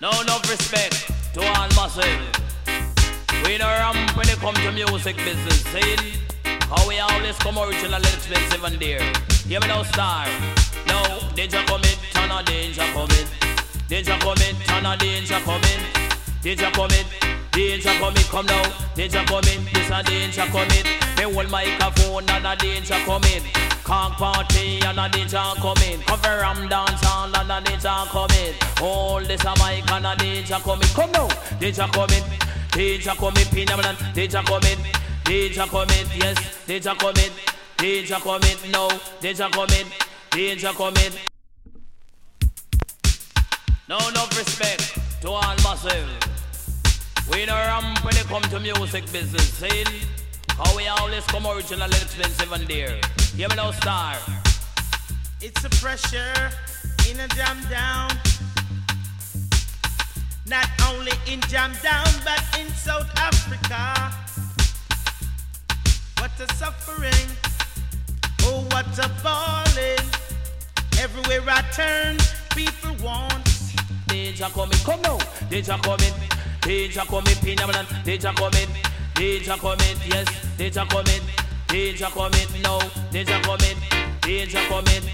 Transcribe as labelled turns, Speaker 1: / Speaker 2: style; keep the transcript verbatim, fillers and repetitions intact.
Speaker 1: No, no respect to all massive. We no ramp when it come to music business. See, how we always come original, expensive and dear. Hear me now, star. No, danger coming, turn on danger coming. Danger coming, turn on danger coming. Danger coming, danger coming, come now. Danger coming, this a danger coming. Me hold microphone and a danger coming. Can't party and a danger coming. Cover ram dance and a danger coming. Hold this a mic and a danger coming. Come now, danger coming. Danger coming, phenomenon. Danger coming. Danger coming, yes. Danger coming. Danger coming, no. Danger coming. Danger coming. No, no respect to all massive. We no ramp when it come to music business. See, how we always come original, expensive and dear. Hear me now, star.
Speaker 2: It's a pressure in a jam down. Not only in jam down, but in South Africa. What a suffering. Oh, what a balling. Everywhere I turn, people want.
Speaker 1: Danger coming, come now. Danger coming. Danger coming, phenomenon. Danger coming. Danger coming, yes. Danger coming. Danger coming, no. Danger coming. Danger coming.